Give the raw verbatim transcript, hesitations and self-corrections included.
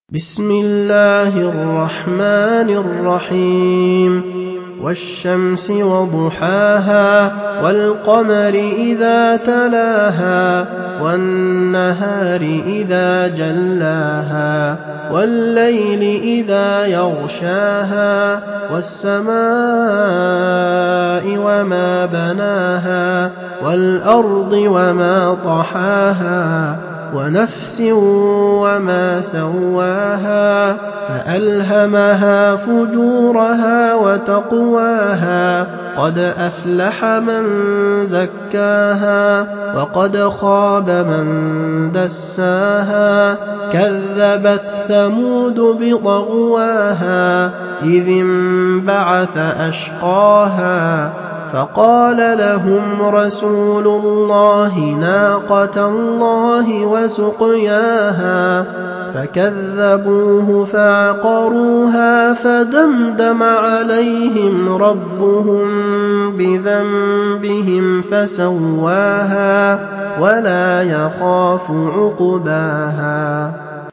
بسم الله الرحمن الرحيم والشمس وضحاها والقمر إذا تلاها والنهار إذا جلاها والليل إذا يغشاها والسماء وما بناها والأرض وما طحاها ونفس وما سواها فألهمها فجورها وتقواها قد أفلح من زكاها وقد خاب من دساها كذبت ثمود بطغواها إذ انبعث أشقاها فقال لهم رسول الله ناقة الله وسقياها فكذبوه فعقروها فدمدم عليهم ربهم بذنبهم فسواها ولا يخاف عقباها